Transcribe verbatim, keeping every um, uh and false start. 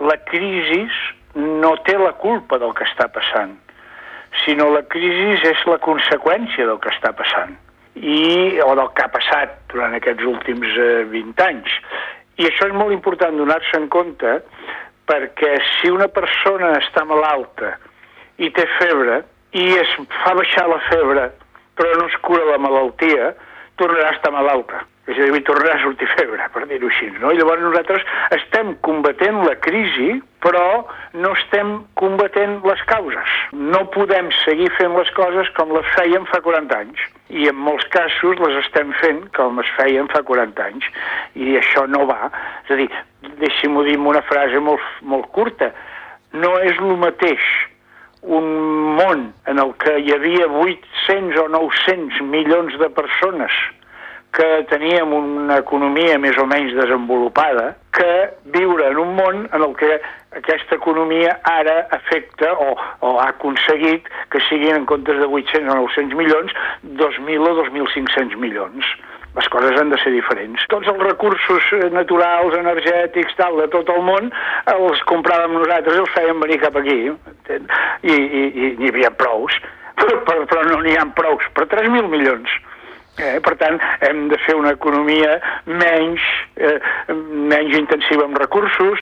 la crisi no té la culpa del que està passant, sinó la crisi és la conseqüència del que està passant, i, o del que ha passat durant aquests últims eh, vint anys. I això és molt important donar-se en compte, perquè si una persona està malalta i té febre, i es fa baixar la febre, però no es cura la malaltia, tornarà a estar malalta. És a dir, tornarà a sortir febre, per dir-ho així, no? I llavors nosaltres estem combatent la crisi, però no estem combatent les causes. No podem seguir fent les coses com les fèiem fa quaranta anys. I en molts casos les estem fent com es feien fa quaranta anys. I això no va. És a dir, deixi-m'ho dir amb una frase molt, molt curta. No és el mateix un món en el que hi havia vuit-cents o nou-cents milions de persones que teníem una economia més o menys desenvolupada, que viure en un món en el que aquesta economia ara afecta o, o ha aconseguit que siguin, en comptes de vuit-cents o nou-cents milions, dos mil o dos mil cinc-cents milions. Les coses han de ser diferents. Tots els recursos naturals, energètics, tal, de tot el món, els compràvem nosaltres i els fèiem venir cap aquí. I, i, i n'hi havia prous, però, però no n'hi ha prous per tres mil milions. Eh, per tant, hem de fer una economia menys, eh, menys intensiva en recursos,